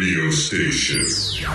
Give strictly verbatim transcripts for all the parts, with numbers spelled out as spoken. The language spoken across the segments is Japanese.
Radio Station.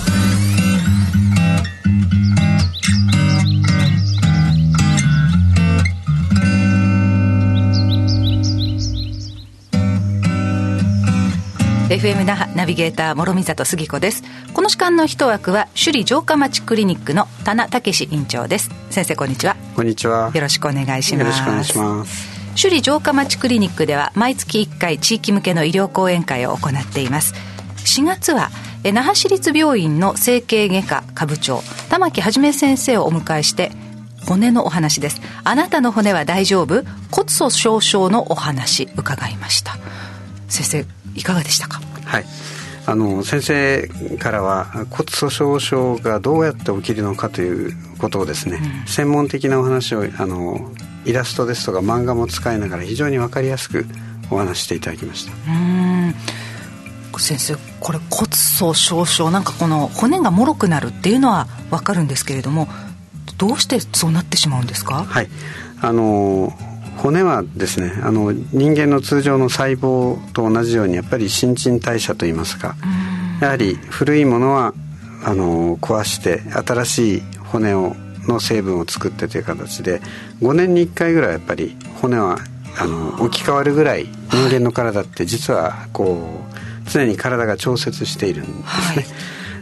エフエム 那覇ナビゲーター諸見里杉子です。この時間の一枠は首里城下町クリニックの田名武院長です。先生こんにちは。 こんにちは。 よろしくお願いします。 よろしくお願いします。 首里城下町クリニックでは毎月いっかい地域向けの医療講演会を行っています。しがつは那覇市立病院の整形外科科部長玉木はじめ先生をお迎えして骨のお話です。あなたの骨は大丈夫？骨粗しょう症のお話伺いました。先生いかがでしたか？ はい、あの先生からは骨粗しょう症がどうやって起きるのかということをですね、うん、専門的なお話をあのイラストですとか漫画も使いながら非常に分かりやすくお話していただきました。 うーん、先生これ骨粗しょう症なんかこの骨が脆くなるっていうのは分かるんですけれども、どうしてそうなってしまうんですか？ はい、あの骨はですね、あの人間の通常の細胞と同じようにやっぱり新陳代謝といいますか、やはり古いものはあの壊して新しい骨をの成分を作ってという形でごねんにいっかいぐらいやっぱり骨はあの置き換わるぐらい人間の体って実はこう常に体が調節しているんですね、はい、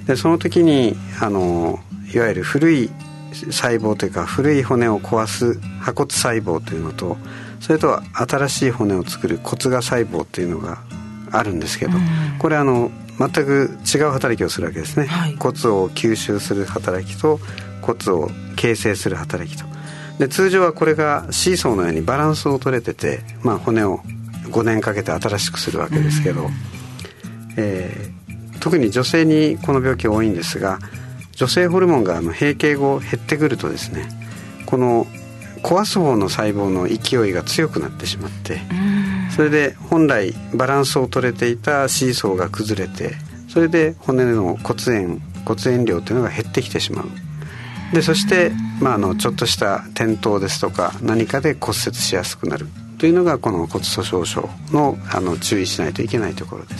でその時にあのいわゆる古い細胞というか古い骨を壊す破骨細胞というのと、それとは新しい骨を作る骨芽細胞というのがあるんですけど、うん、これあの全く違う働きをするわけですね、はい、骨を吸収する働きと骨を形成する働きとで、通常はこれがシーソーのようにバランスを取れてて、まあ、骨をごねんかけて新しくするわけですけど、うん、えー、特に女性にこの病気多いんですが、女性ホルモンがあの閉経後減ってくるとですね、この壊す方の細胞の勢いが強くなってしまって、それで本来バランスを取れていたシーソーが崩れて、それで骨の骨塩骨塩量というのが減ってきてしまう。でそして、まあ、あのちょっとした転倒ですとか何かで骨折しやすくなるというのがこの骨粗しょう症 の, あの注意しないといけないところです。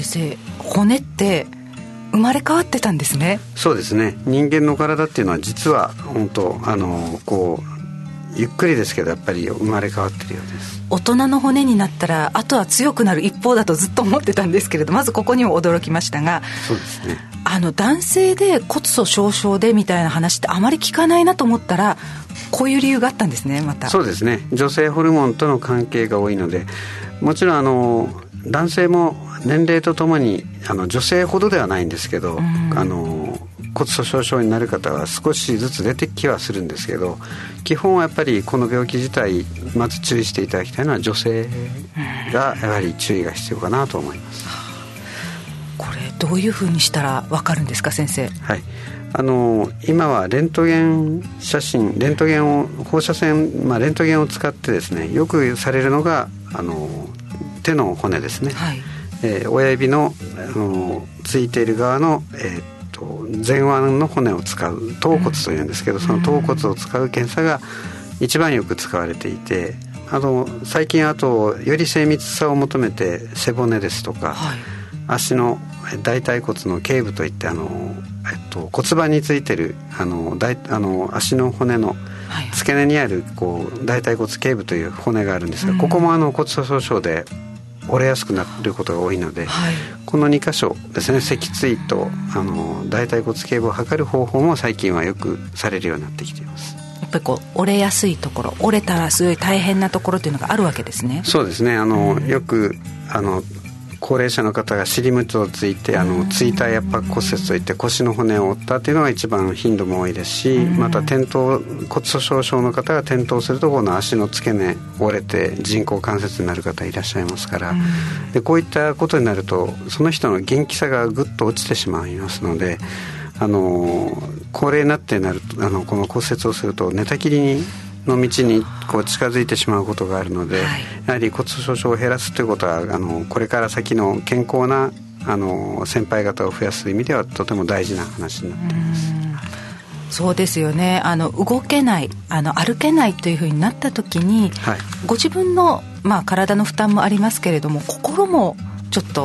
先生、骨って生まれ変わってたんですね。 そうですね、人間の体っていうのは実は本当あのこうゆっくりですけどやっぱり生まれ変わってるようです。 大人の骨になったらあとは強くなる一方だとずっと思ってたんですけれど、まずここにも驚きましたが、 そうですね、 あの男性で骨粗しょう症でみたいな話ってあまり聞かないなと思ったら、こういう理由があったんですね。またそうですね、女性ホルモンとの関係が多いので、もちろんあの男性も年齢とともにあの女性ほどではないんですけど、うん、あの骨粗しょう症になる方は少しずつ出てきはするんですけど、基本はやっぱりこの病気自体まず注意していただきたいのは女性がやはり注意が必要かなと思います、 うん、これどういうふうにしたら分かるんですか先生？ はい、あの今はレントゲン写真レントゲンを放射線、まあ、レントゲンを使ってですね、よくされるのがあの手の骨ですね、はい、えー、親指 の, あのついている側の、えー、と前腕の骨を使う頭骨というんですけど、うん、その頭骨を使う検査が一番よく使われていて、あの最近あとより精密さを求めて背骨ですとか、はい、足の大腿骨の頸部といってあの、えっと、骨盤についてるあの大あの足の骨の付け根にあるこう大腿骨頸部という骨があるんですが、うん、ここもあの骨粗しょう症で折れやすくなることが多いので、はい、このに箇所ですね、脊椎とあの大腿骨頸部を測る方法も最近はよくされるようになってきています。 やっぱりこう折れやすいところ、折れたらすごい大変なところというのがあるわけですね。 そうですね、あの、うん、よくあの高齢者の方が尻餅をついてあの椎体圧迫骨折といって腰の骨を折ったというのが一番頻度も多いですし、また転倒骨粗しょう症の方が転倒するとこの足の付け根折れて人工関節になる方いらっしゃいますから、でこういったことになるとその人の元気さがぐっと落ちてしまいますので、あの高齢になってなるとあのこの骨折をすると寝たきりにの道にこう近づいてしまうことがあるので、はい、やはり骨粗しょう症を減らすということはあのこれから先の健康なあの先輩方を増やす意味ではとても大事な話になっています。 そうですよね、あの動けないあの歩けないというふうになった時に、はい、ご自分の、まあ、体の負担もありますけれども心もちょっと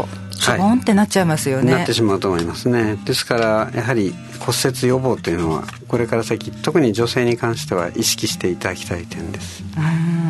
しょぼんってなっちゃいますよね、 はい、なってしまうと思いますね。ですからやはり骨折予防というのはこれから先特に女性に関しては意識していただきたい点です。 うん。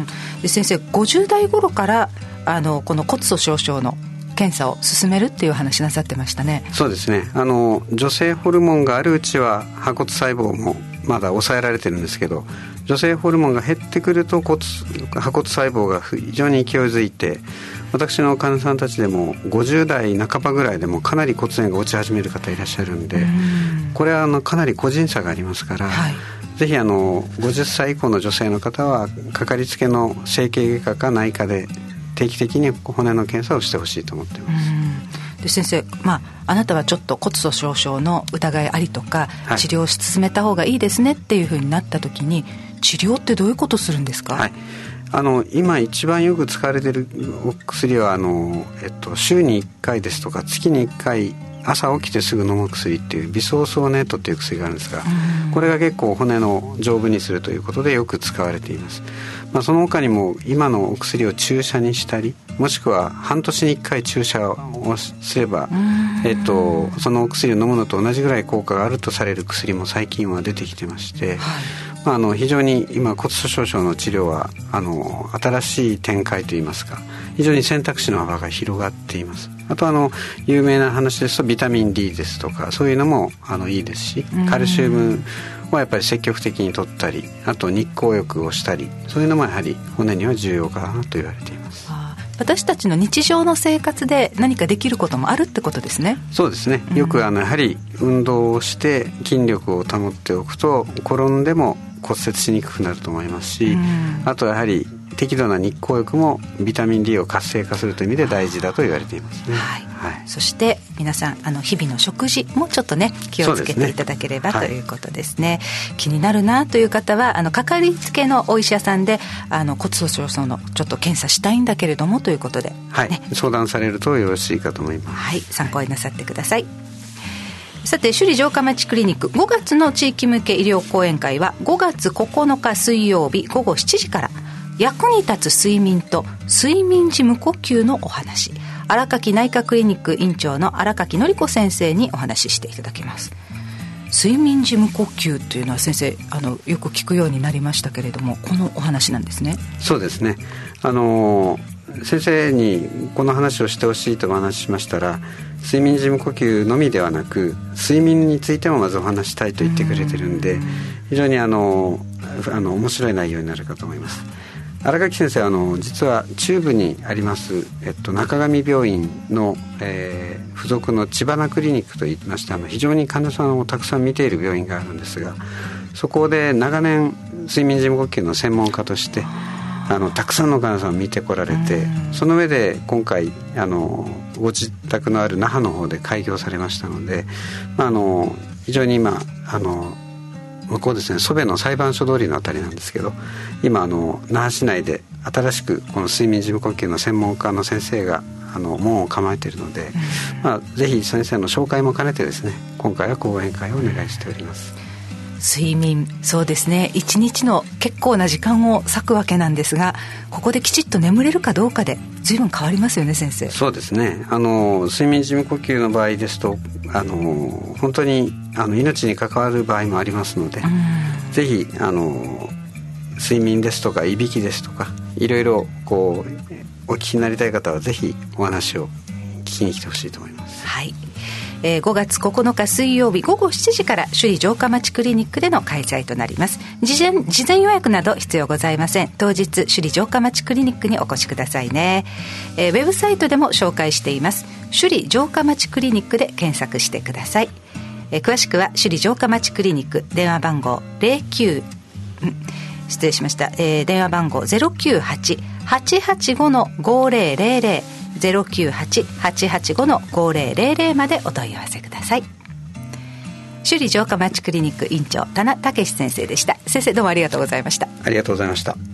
で先生、ごじゅう代頃からあのこの骨粗しょう症の検査を進めるっていう話なさってましたね。 そうですね。あの女性ホルモンがあるうちは破骨細胞もまだ抑えられてるんですけど、女性ホルモンが減ってくると骨破骨細胞が非常に勢いづいて、私の患者さんたちでもごじゅう代半ばぐらいでもかなり骨円が落ち始める方いらっしゃるんで、んこれはあのかなり個人差がありますから、はい、ぜひあのごじゅっさい以降の女性の方はかかりつけの整形外科か内科で定期的に骨の検査をしてほしいと思っています。 うんで先生、まあ、あなたはちょっと骨粗しょう症の疑いありとか、はい、治療を進めた方がいいですねっていうふうになった時に、治療ってどういうことするんですか？ はい、あの今一番よく使われているお薬はあの、えっと、週にいっかいですとか月にいっかい朝起きてすぐ飲む薬っていうビソーソーネットっていう薬があるんですが、これが結構骨の丈夫にするということでよく使われています。まあ、その他にも今のお薬を注射にしたり、もしくは半年にいっかい注射をすれば、えっと、そのお薬を飲むのと同じぐらい効果があるとされる薬も最近は出てきてまして、はい、まあ、あの非常に今骨粗しょう症の治療はあの新しい展開といいますか、非常に選択肢の幅が広がっています。あとあの有名な話ですとビタミン D ですとか、そういうのもあのいいですし、カルシウムはやっぱり積極的に取ったり、あと日光浴をしたり、そういうのもやはり骨には重要かなと言われています。 あ、私たちの日常の生活で何かできることもあるってことですね。 そうですね。よくあのやはり運動をして筋力を保っておくと転んでも骨折しにくくなると思いますし、あとやはり適度な日光浴もビタミン D を活性化するという意味で大事だと言われていますね。 はいはい、そして皆さんあの日々の食事もちょっとね気をつけていただければ、ね、ということですね。はい、気になるなという方はあのかかりつけのお医者さんであの骨粗しょう症のちょっと検査したいんだけれどもということで、 はいね、相談されるとよろしいかと思います。 はい、参考になさってください。さて首里城下町クリニックごがつの地域向け医療講演会はごがつここのか水曜日ごごしちじから、役に立つ睡眠と睡眠時無呼吸のお話、荒垣内科クリニック院長の荒垣典子先生にお話ししていただきます。睡眠時無呼吸というのは先生あのよく聞くようになりましたけれども、このお話なんですね。 そうですね。あの先生にこの話をしてほしいとお話ししましたら、睡眠時無呼吸のみではなく睡眠についてもまずお話したいと言ってくれてるんで、非常にあのあの面白い内容になるかと思います。荒垣先生はあの実は中部にあります、えっと、中上病院の、えー、付属の千葉クリニックといいまして、あの非常に患者さんをたくさん見ている病院があるんですが、そこで長年睡眠時無呼吸の専門家としてあのたくさんの患者さんを見てこられて、その上で今回あのご自宅のある那覇の方で開業されましたので、まあ、あの非常に今あの向こうですね、蘇部の裁判所通りのあたりなんですけど、今あの那覇市内で新しくこの睡眠時無呼吸の専門家の先生があの門を構えているので、まあ、ぜひ先生の紹介も兼ねてですね、今回は講演会をお願いしております。 睡眠、そうですね、一日の結構な時間を割くわけなんですが、ここできちっと眠れるかどうかで随分変わりますよね先生。 そうですね。あの睡眠時無呼吸の場合ですとあの本当にあの命に関わる場合もありますので、ぜひあの睡眠ですとかいびきですとかいろいろこうお聞きになりたい方はぜひお話を聞きに来てほしいと思います。 はい、えー、ごがつここのか水曜日ごごしちじから首里城下町クリニックでの開催となります。事前、事前予約など必要ございません。当日首里城下町クリニックにお越しくださいね。えー、ウェブサイトでも紹介しています。首里城下町クリニックで検索してください。えー、詳しくは首里城下町クリニック電話番号ゼロきゅう、うん、失礼しました、えー、電話番号 ゼロきゅうはち はちはちご ごゼロゼロゼロ ゼロきゅうはち はちはちご ごゼロゼロゼロ までお問い合わせください。首里城下町クリニック院長田名武先生でした。先生どうもありがとうございました。 ありがとうございました。